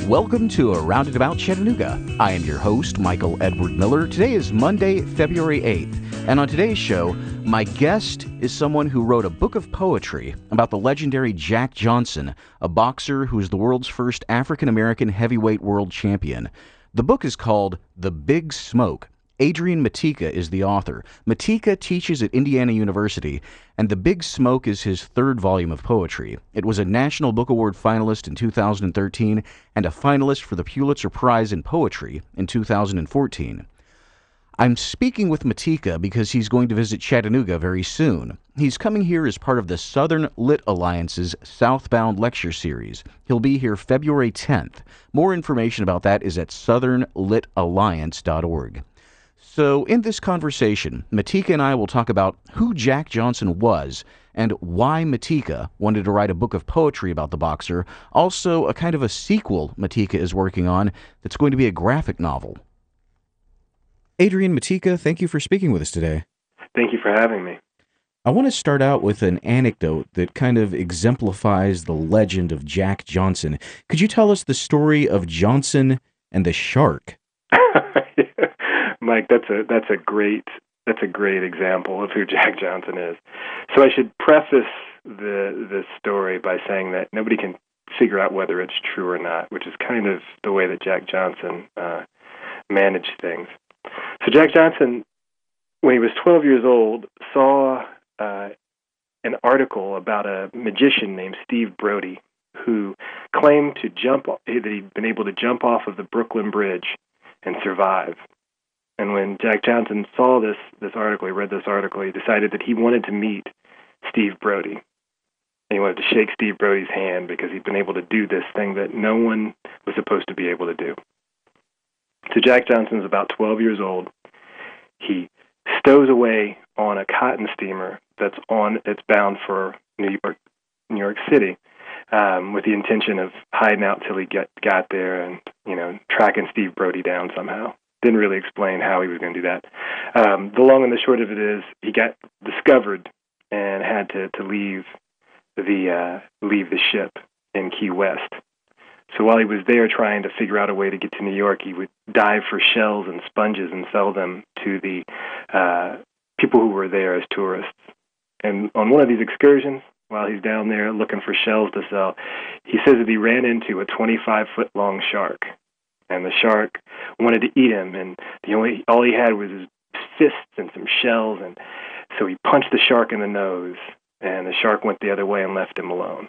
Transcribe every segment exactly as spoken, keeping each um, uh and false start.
Welcome to Around and About Chattanooga. I am your host, Michael Edward Miller. Today is Monday, February eighth, and on today's show, my guest is someone who wrote a book of poetry about the legendary Jack Johnson, a boxer who is the world's first African-American heavyweight world champion. The book is called The Big Smoke. Adrian Matejka is the author. Matejka teaches at Indiana University, and The Big Smoke is his third volume of poetry. It was a National Book Award finalist in two thousand thirteen and a finalist for the Pulitzer Prize in Poetry in two thousand fourteen. I'm speaking with Matejka because he's going to visit Chattanooga very soon. He's coming here as part of the Southern Lit Alliance's Southbound Lecture Series. He'll be here February tenth. More information about that is at southern lit alliance dot org. So in this conversation, Matejka and I will talk about who Jack Johnson was and why Matejka wanted to write a book of poetry about the boxer, also a kind of a sequel Matejka is working on that's going to be a graphic novel. Adrian Matejka, thank you for speaking with us today. Thank you for having me. I want to start out with an anecdote that kind of exemplifies the legend of Jack Johnson. Could you tell us the story of Johnson and the shark? Mike, that's a that's a great that's a great example of who Jack Johnson is. So I should preface the the story by saying that nobody can figure out whether it's true or not, which is kind of the way that Jack Johnson uh, managed things. So Jack Johnson, when he was twelve years old, saw uh, an article about a magician named Steve Brody who claimed to jump that he'd been able to jump off of the Brooklyn Bridge and survive. And when Jack Johnson saw this this article, he read this article, he decided that he wanted to meet Steve Brody. And he wanted to shake Steve Brody's hand because he'd been able to do this thing that no one was supposed to be able to do. So Jack Johnson's about twelve years old. He stows away on a cotton steamer that's on it's bound for New York, New York City, um, with the intention of hiding out till he get got there and you know tracking Steve Brody down somehow. Didn't really explain how he was going to do that. Um, the long and the short of it is he got discovered and had to, to leave the uh, leave the ship in Key West. So while he was there trying to figure out a way to get to New York, he would dive for shells and sponges and sell them to the uh, people who were there as tourists. And on one of these excursions, while he's down there looking for shells to sell, he says that he ran into a twenty-five foot long shark. And the shark wanted to eat him, and the only all he had was his fists and some shells, and so he punched the shark in the nose, and the shark went the other way and left him alone.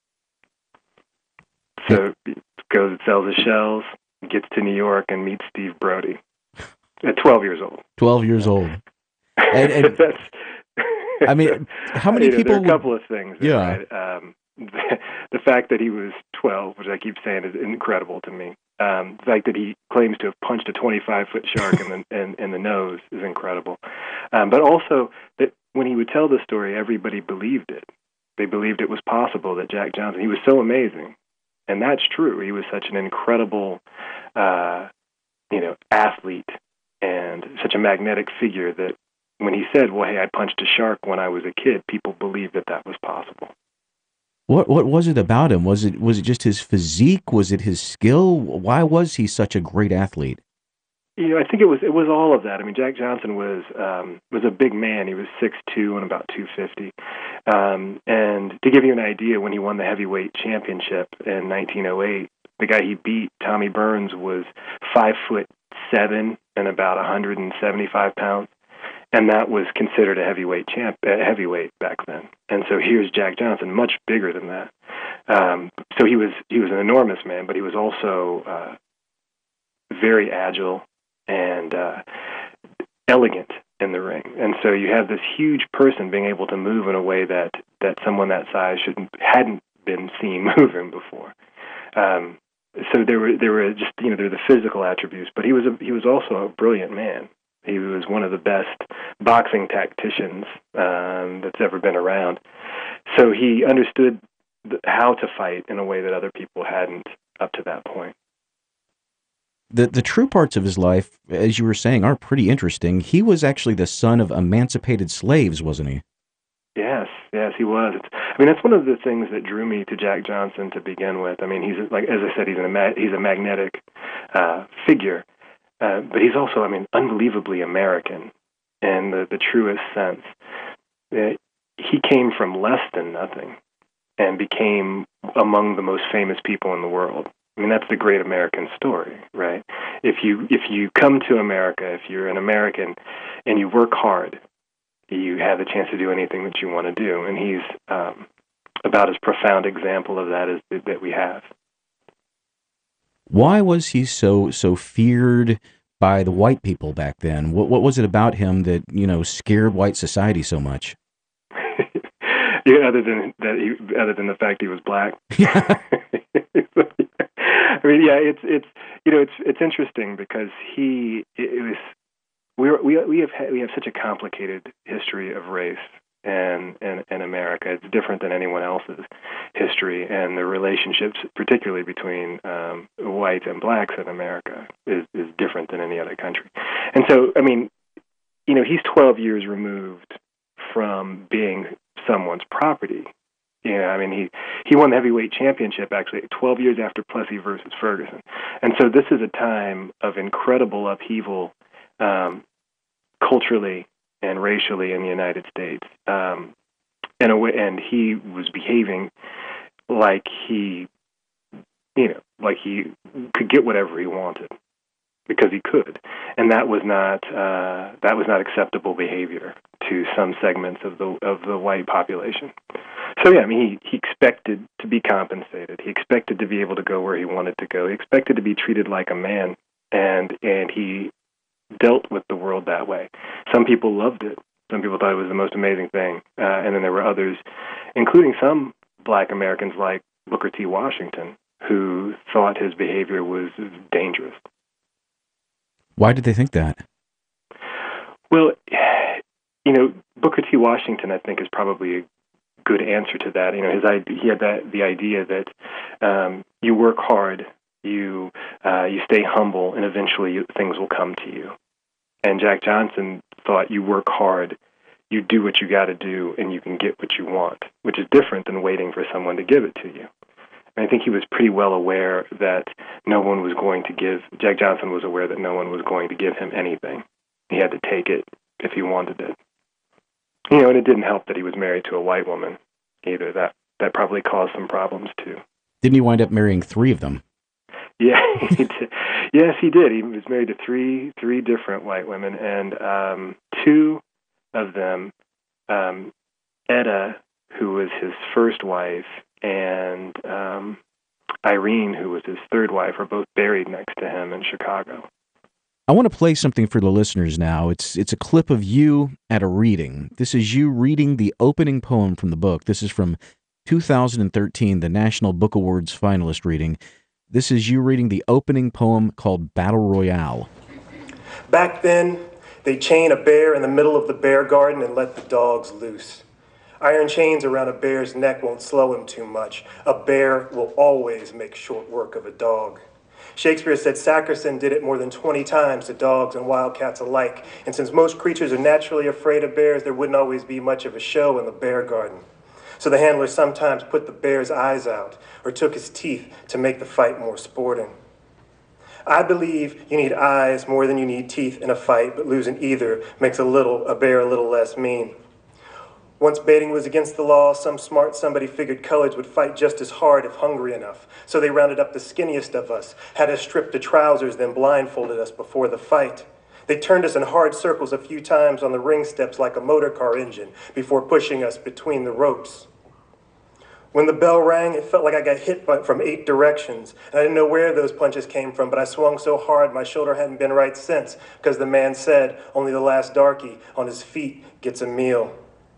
So he goes and sells his shells, gets to New York, and meets Steve Brody at twelve years old. twelve years old. And, and I mean, how many you know, people... There are a couple of things. Yeah. Right? Um, the, the fact that he was twelve, which I keep saying is incredible to me. Um, the fact that he claims to have punched a twenty-five foot shark in the in, in the nose is incredible. Um, but also that when he would tell the story, everybody believed it. They believed it was possible that Jack Johnson, he was so amazing. And that's true. He was such an incredible, uh, you know, athlete and such a magnetic figure that when he said, well, hey, I punched a shark when I was a kid, people believed that that was possible. What what was it about him? Was it was it just his physique? Was it his skill? Why was he such a great athlete? You know, I think it was it was all of that. I mean, Jack Johnson was um, was a big man. He was six two and about two fifty. Um, and to give you an idea, when he won the heavyweight championship in nineteen oh eight, the guy he beat, Tommy Burns, was five foot seven and about one hundred seventy-five pounds. And that was considered a heavyweight champ, a heavyweight back then. And so here's Jack Johnson, much bigger than that. Um, so he was he was an enormous man, but he was also uh, very agile and uh, elegant in the ring. And so you have this huge person being able to move in a way that, that someone that size shouldn't hadn't been seen moving before. Um, so there were there were just you know there were the physical attributes, but he was a, he was also a brilliant man. He was one of the best boxing tacticians um, that's ever been around. So he understood th- how to fight in a way that other people hadn't up to that point. The the true parts of his life, as you were saying, are pretty interesting. He was actually the son of emancipated slaves, wasn't he? Yes, yes, he was. It's, I mean, that's one of the things that drew me to Jack Johnson to begin with. I mean, he's like, as I said, he's an he's a magnetic uh, figure, uh, but he's also, I mean, unbelievably American in the, the truest sense. Uh, he came from less than nothing and became among the most famous people in the world. I mean, that's the great American story, right? If you if you come to America, if you're an American and you work hard, you have the chance to do anything that you want to do. And he's um, about as profound example of that as that we have. Why was he so so feared by the white people back then? What what was it about him that, you know, scared white society so much? Yeah, other than that, he, other than the fact he was black. I mean, yeah, it's it's you know it's it's interesting because he it, it was we were, we we have we have such a complicated history of race and in in America. It's different than anyone else's history, and the relationships, particularly between um, whites and blacks in America, is is different than any other country. And so, I mean, you know, he's twelve years removed from being someone's property. You know, I mean, he, he won the heavyweight championship actually twelve years after Plessy versus Ferguson. And so this is a time of incredible upheaval um, culturally and racially in the United States. Um, in a way, and he was behaving like he, you know, like he could get whatever he wanted because he could, and that was not uh, that was not acceptable behavior to some segments of the of the white population. So yeah, I mean, he, he expected to be compensated. He expected to be able to go where he wanted to go. He expected to be treated like a man, and and he dealt with the world that way. Some people loved it. Some people thought it was the most amazing thing, uh, and then there were others, including some black Americans like Booker T. Washington, who thought his behavior was dangerous. Why did they think that? Well, you know, Booker T. Washington, I think, is probably a good answer to that. You know, his he had that the idea that um, you work hard, you uh, you stay humble, and eventually you, things will come to you. And Jack Johnson thought you work hard, you do what you got to do, and you can get what you want, which is different than waiting for someone to give it to you. And I think he was pretty well aware that no one was going to give, Jack Johnson was aware that no one was going to give him anything. He had to take it if he wanted it. You know, and it didn't help that he was married to a white woman either. That that probably caused some problems too. Didn't he wind up marrying three of them? Yeah, he did. Yes, he did. He was married to three three different white women, and um, two of them, um, Etta, who was his first wife, and um, Irene, who was his third wife, are both buried next to him in Chicago. I want to play something for the listeners now. It's it's a clip of you at a reading. This is you reading the opening poem from the book. This is from two thousand thirteen, the National Book Awards finalist reading. This is you reading the opening poem called Battle Royale. Back then, they chain a bear in the middle of the bear garden and let the dogs loose. Iron chains around a bear's neck won't slow him too much. A bear will always make short work of a dog. Shakespeare said Sackerson did it more than twenty times to dogs and wildcats alike. And since most creatures are naturally afraid of bears, there wouldn't always be much of a show in the bear garden. So the handler sometimes put the bear's eyes out or took his teeth to make the fight more sporting. I believe you need eyes more than you need teeth in a fight, but losing either makes a little a bear a little less mean. Once baiting was against the law, some smart somebody figured coloreds would fight just as hard if hungry enough. So they rounded up the skinniest of us, had us stripped to trousers, then blindfolded us before the fight. They turned us in hard circles a few times on the ring steps like a motor car engine before pushing us between the ropes. When the bell rang, it felt like I got hit by, from eight directions, and I didn't know where those punches came from, but I swung so hard my shoulder hadn't been right since, because the man said only the last darky on his feet gets a meal.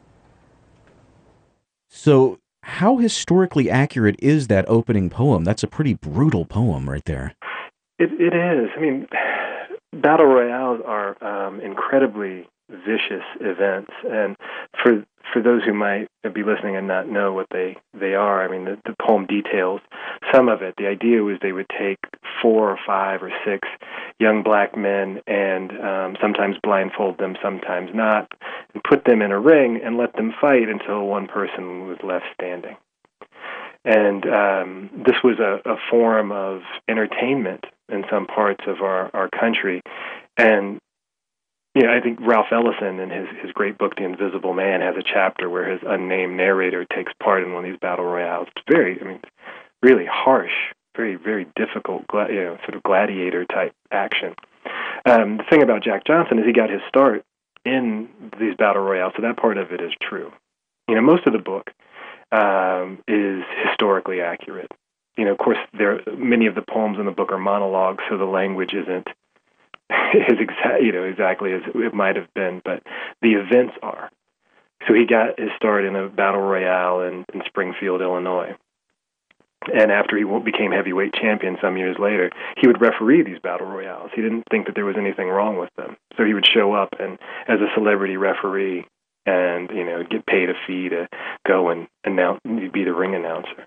So how historically accurate is that opening poem? That's a pretty brutal poem right there. It, it is. I mean, battle royales are um, incredibly vicious events, and for for those who might be listening and not know what they, they are, I mean, the, the poem details some of it. The idea was they would take four or five or six young black men and um, sometimes blindfold them, sometimes not, and put them in a ring and let them fight until one person was left standing. And um, this was a, a form of entertainment in some parts of our, our country. And you know, I think Ralph Ellison, in his, his great book, The Invisible Man, has a chapter where his unnamed narrator takes part in one of these battle royales. It's very, I mean, really harsh, very, very difficult, you know, sort of gladiator-type action. Um, the thing about Jack Johnson is he got his start in these battle royales, so that part of it is true. You know, most of the book um, is historically accurate. You know, of course, there many of the poems in the book are monologues, so the language isn't is exact, you know, exactly as it might have been, but the events are. So he got his start in a battle royale in, in Springfield, Illinois. And after he became heavyweight champion some years later, he would referee these battle royales. He didn't think that there was anything wrong with them. So he would show up and as a celebrity referee and, you know, get paid a fee to go and announce, be the ring announcer.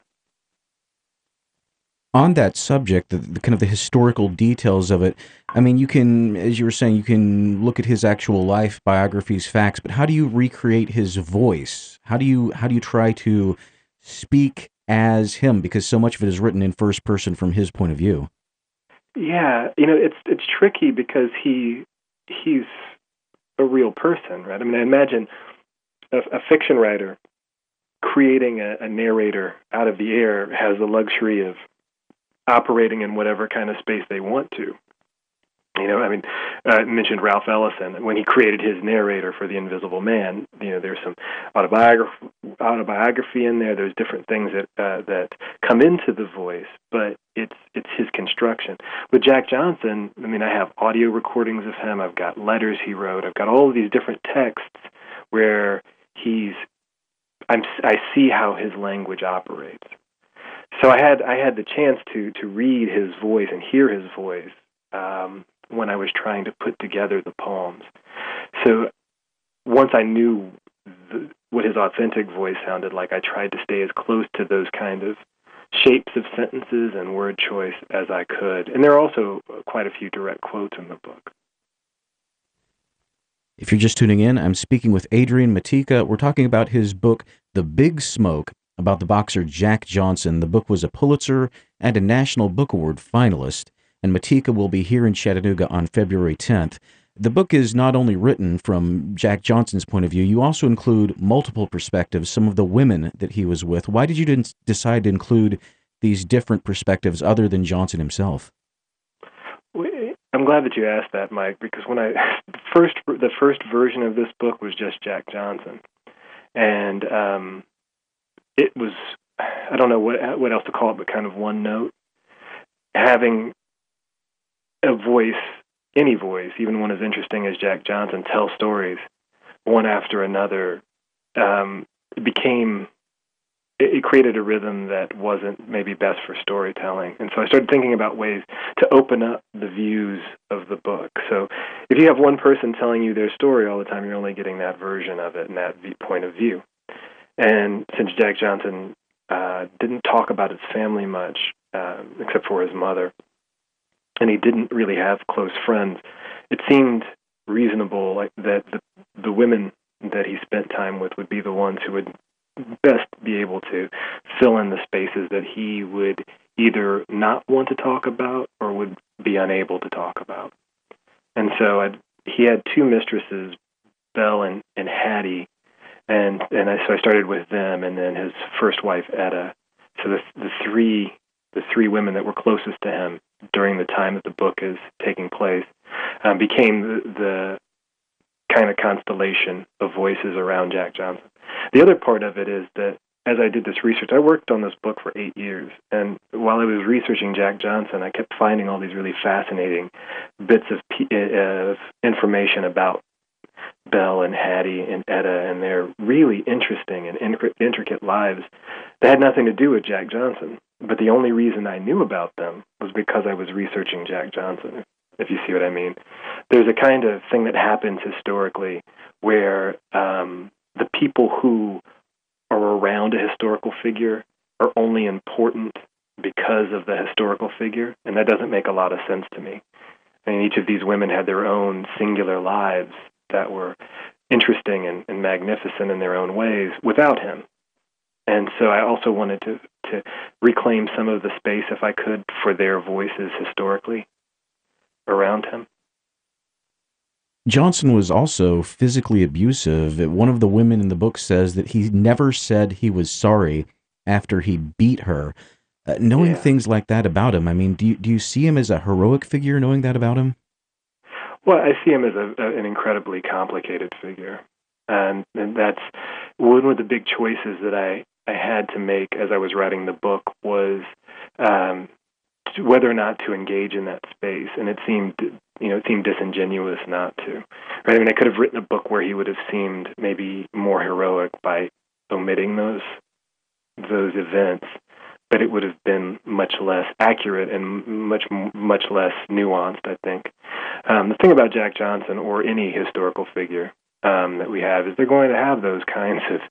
On that subject, the, the kind of the historical details of it, I mean, you can, as you were saying, you can look at his actual life, biographies, facts, but how do you recreate his voice? How do you how do you try to speak as him? Because so much of it is written in first person from his point of view. Yeah, you know, it's it's tricky because he he's a real person, right? I mean, I imagine a, a fiction writer creating a, a narrator out of the air has the luxury of operating in whatever kind of space they want to. You know, I mean, uh, I mentioned Ralph Ellison. When he created his narrator for The Invisible Man, you know, there's some autobiography, autobiography in there. There's different things that uh, that come into the voice, but it's it's his construction. With Jack Johnson, I mean, I have audio recordings of him. I've got letters he wrote. I've got all of these different texts where he's, I'm, I see how his language operates. So I had I had the chance to to read his voice and hear his voice um, when I was trying to put together the poems. So once I knew the, what his authentic voice sounded like, I tried to stay as close to those kind of shapes of sentences and word choice as I could. And there are also quite a few direct quotes in the book. If you're just tuning in, I'm speaking with Adrian Matejka. We're talking about his book, The Big Smoke, about the boxer Jack Johnson. The book was a Pulitzer and a National Book Award finalist, and Matejka will be here in Chattanooga on February tenth. The book is not only written from Jack Johnson's point of view, you also include multiple perspectives, some of the women that he was with. Why did you d- decide to include these different perspectives other than Johnson himself? I'm glad that you asked that, Mike, because when I first the first version of this book was just Jack Johnson, and um, it was, I don't know what what else to call it, but kind of one note. Having a voice, any voice, even one as interesting as Jack Johnson, tell stories one after another, um, it became, it, it created a rhythm that wasn't maybe best for storytelling. And so I started thinking about ways to open up the views of the book. So if you have one person telling you their story all the time, you're only getting that version of it and that point of view. And since Jack Johnson uh, didn't talk about his family much, uh, except for his mother, and he didn't really have close friends, it seemed reasonable like that the, the women that he spent time with would be the ones who would best be able to fill in the spaces that he would either not want to talk about or would be unable to talk about. And so I'd, he had two mistresses, Belle and, and Hattie, and and I, so I started with them, and then his first wife, Etta. So the the three the three women that were closest to him during the time that the book is taking place um, became the, the kind of constellation of voices around Jack Johnson. The other part of it is that as I did this research, I worked on this book for eight years, and while I was researching Jack Johnson, I kept finding all these really fascinating bits of, of information about Belle and Hattie and Etta and their really interesting and intricate lives that had nothing to do with Jack Johnson. But the only reason I knew about them was because I was researching Jack Johnson, if you see what I mean. There's a kind of thing that happens historically where um, the people who are around a historical figure are only important because of the historical figure, and that doesn't make a lot of sense to me. I mean, each of these women had their own singular lives that were interesting and, and magnificent in their own ways without him. And so I also wanted to, to reclaim some of the space, if I could, for their voices historically around him. Johnson was also physically abusive. One of the women in the book says that he never said he was sorry after he beat her. Uh, knowing Yeah. things like that about him, I mean, do you, do you see him as a heroic figure, knowing that about him? Well, I see him as a, a, an incredibly complicated figure. And, and that's one of the big choices that I, I had to make as I was writing the book was um, whether or not to engage in that space. And it seemed, you know, it seemed disingenuous not to. Right? I mean, I could have written a book where he would have seemed maybe more heroic by omitting those those events, but it would have been much less accurate and much much less nuanced, I think. Um, the thing about Jack Johnson or any historical figure um, that we have is they're going to have those kinds of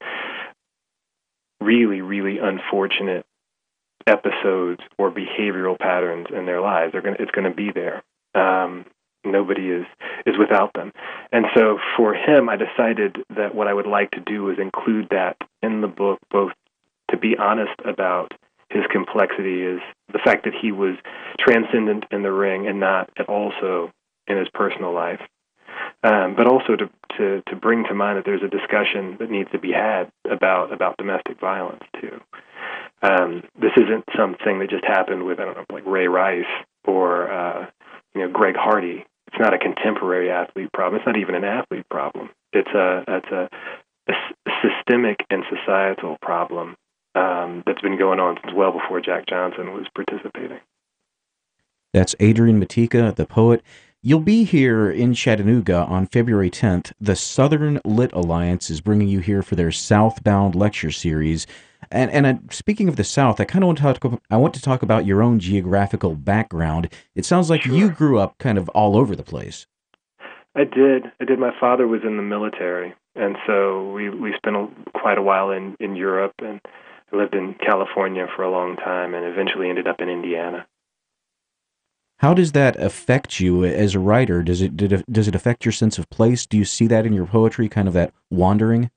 really, really unfortunate episodes or behavioral patterns in their lives. They're going to, it's going to be there. Um, nobody is, is without them. And so for him, I decided that what I would like to do is include that in the book, both to be honest about his complexity, is the fact that he was transcendent in the ring and not at all so in his personal life. Um, but also to, to, to bring to mind that there's a discussion that needs to be had about, about domestic violence, too. Um, this isn't something that just happened with, I don't know, like Ray Rice or, uh, you know, Greg Hardy. It's not a contemporary athlete problem. It's not even an athlete problem. It's a, it's a, a systemic and societal problem um, that's been going on since well before Jack Johnson was participating. That's Adrian Matejka, the poet. You'll be here in Chattanooga on February tenth. The Southern Lit Alliance is bringing you here for their Southbound lecture series. And and uh, speaking of the South, I kind of want to talk. I want to talk about your own geographical background. It sounds like Sure. you grew up kind of all over the place. I did. I did. My father was in the military, and so we we spent a, quite a while in, in Europe, and I lived in California for a long time, and eventually ended up in Indiana. How does that affect you as a writer? Does it did it, does it affect your sense of place? Do you see that in your poetry, kind of that wandering?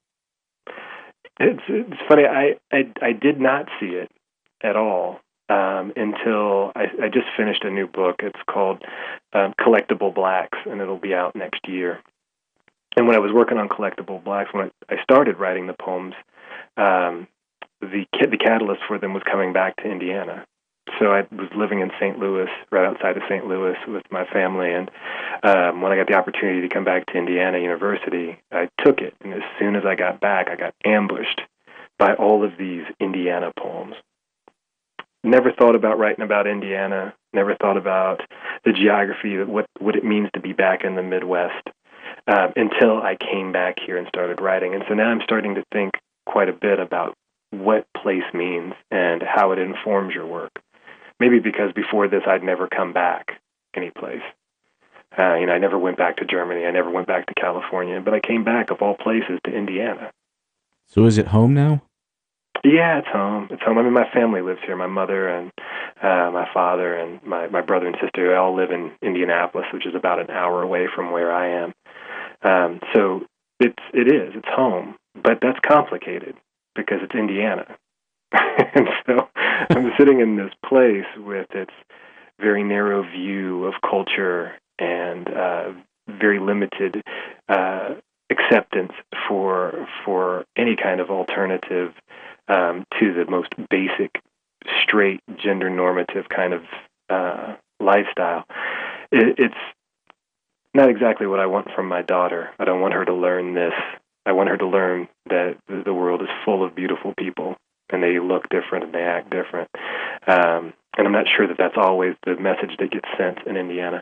It's it's funny. I I, I did not see it at all um, until I, I just finished a new book. It's called um, Collectible Blacks, and it'll be out next year. And when I was working on Collectible Blacks, when I, I started writing the poems, um, the the catalyst for them was coming back to Indiana. So I was living in Saint Louis, right outside of Saint Louis, with my family, and um, when I got the opportunity to come back to Indiana University, I took it. And as soon as I got back, I got ambushed by all of these Indiana poems. Never thought about writing about Indiana. Never thought about the geography, what what it means to be back in the Midwest, uh, until I came back here and started writing. And so now I'm starting to think quite a bit about what place means and how it informs your work. Maybe because before this, I'd never come back any place. Uh, you know, I never went back to Germany. I never went back to California. But I came back, of all places, to Indiana. So is it home now? Yeah, it's home. It's home. I mean, my family lives here. My mother and uh, my father and my, my brother and sister, they all live in Indianapolis, which is about an hour away from where I am. Um, so it's, it is. It's home. But that's complicated because it's Indiana. And so I'm sitting in this place with its very narrow view of culture and uh, very limited uh, acceptance for for any kind of alternative um, to the most basic, straight, gender normative kind of uh, lifestyle. It, it's not exactly what I want from my daughter. I don't want her to learn this. I want her to learn that the world is full of beautiful people, and they look different and they act different. Um, and I'm not sure that that's always the message that gets sent in Indiana.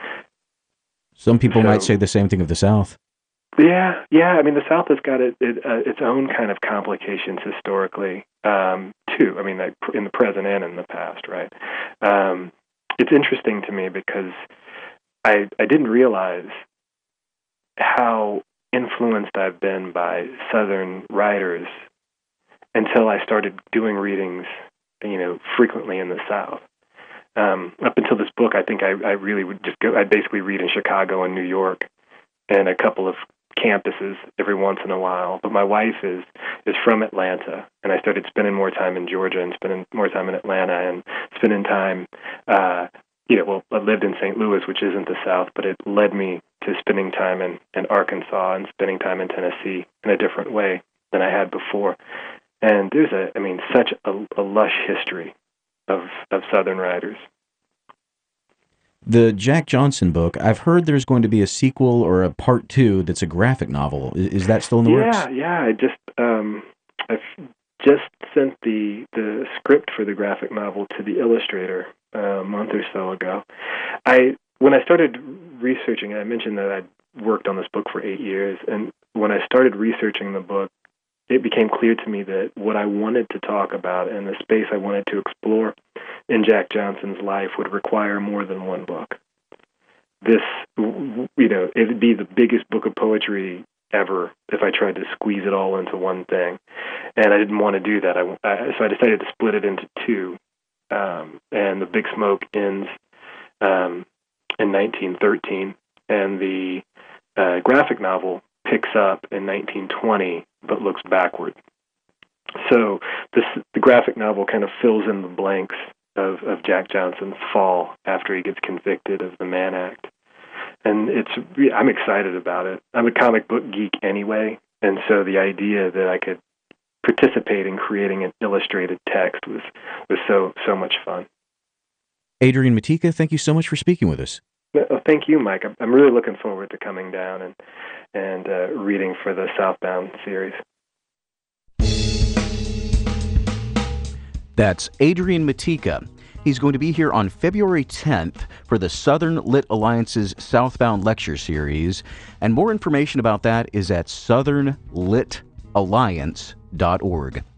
Some people So, might say the same thing of the South. Yeah, yeah. I mean, the South has got it, it, uh, its own kind of complications historically, um, too. I mean, like in the present and in the past, right? Um, it's interesting to me because I I didn't realize how influenced I've been by Southern writers until I started doing readings, you know, frequently in the South. Um, up until this book, I think I, I really would just go, I'd basically read in Chicago and New York and a couple of campuses every once in a while. But my wife is, is from Atlanta, and I started spending more time in Georgia and spending more time in Atlanta and spending time, uh, you know, well, I lived in Saint Louis, which isn't the South, but it led me to spending time in, in Arkansas and spending time in Tennessee in a different way than I had before. And there's a, I mean, such a, a lush history of, of Southern writers. The Jack Johnson book, I've heard there's going to be a sequel or a part two that's a graphic novel. Is, is that still in the yeah, works? Yeah, yeah. I just, um, I've just sent the, the script for the graphic novel to the illustrator uh, a month or so ago. I when I started researching, I mentioned that I'd worked on this book for eight years, and when I started researching the book, it became clear to me that what I wanted to talk about and the space I wanted to explore in Jack Johnson's life would require more than one book. This, you know, it would be the biggest book of poetry ever if I tried to squeeze it all into one thing, and I didn't want to do that. I, I, so I decided to split it into two, um, and The Big Smoke ends um, in nineteen thirteen, and the uh, graphic novel picks up in nineteen twenty, but looks backward. So this, the graphic novel kind of fills in the blanks of, of Jack Johnson's fall after he gets convicted of the Mann Act. And it's I'm excited about it. I'm a comic book geek anyway, and so the idea that I could participate in creating an illustrated text was, was so, so much fun. Adrian Matejka, thank you so much for speaking with us. Well, thank you, Mike. I'm really looking forward to coming down and, and uh, reading for the Southbound series. That's Adrian Matejka. He's going to be here on February tenth for the Southern Lit Alliance's Southbound Lecture Series, and more information about that is at southern lit alliance dot org.